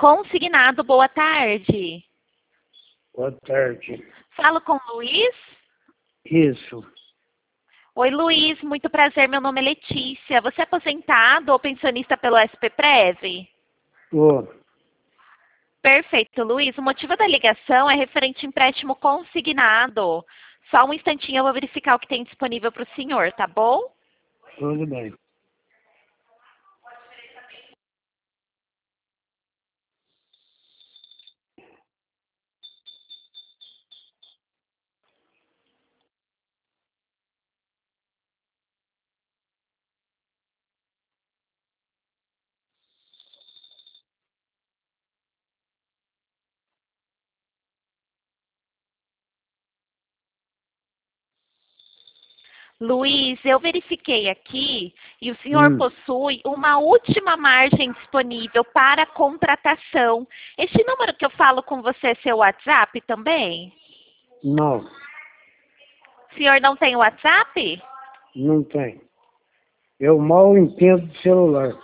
Consignado, boa tarde. Boa tarde. Falo com o Luiz? Isso. Oi, Luiz, muito prazer, meu nome é Letícia. Você é aposentado ou pensionista pelo SPPrev? Ô, Perfeito, Luiz. O motivo da ligação é referente ao empréstimo consignado. Só um instantinho, eu vou verificar o que tem disponível para o senhor, tá bom? tudo bem. Luiz, eu verifiquei aqui e o senhor Hum, possui uma última margem disponível para contratação. Este número que eu falo com você é seu WhatsApp também? não, O senhor não tem WhatsApp? não tem. Eu mal entendo de celular.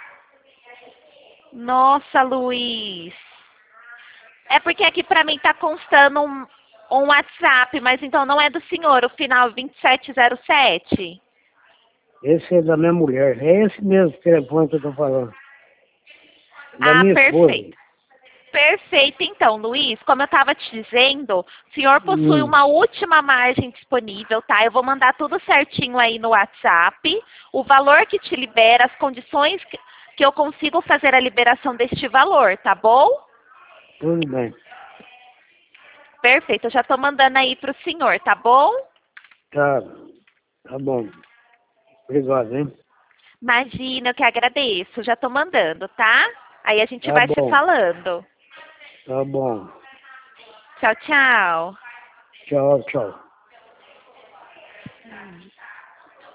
Nossa, Luiz. É porque aqui para mim está constando um WhatsApp, mas então não é do senhor, o final 2707. Esse é da minha mulher. É esse mesmo telefone que eu tô falando. Da Ah, minha esposa. perfeito. Perfeito, então, Luiz, como eu estava te dizendo, o senhor possui Hum, uma última margem disponível, tá? Eu vou mandar tudo certinho aí no WhatsApp, o valor que te libera, as condições que eu consigo fazer a liberação deste valor, tá bom? tudo bem. Perfeito, eu já estou mandando aí para o senhor, tá bom? Tá, tá bom. Obrigado, hein? Imagina, eu que agradeço, já estou mandando, tá? Aí a gente Tá vai se bom, falando. tá bom. Tchau, tchau. Tchau, tchau.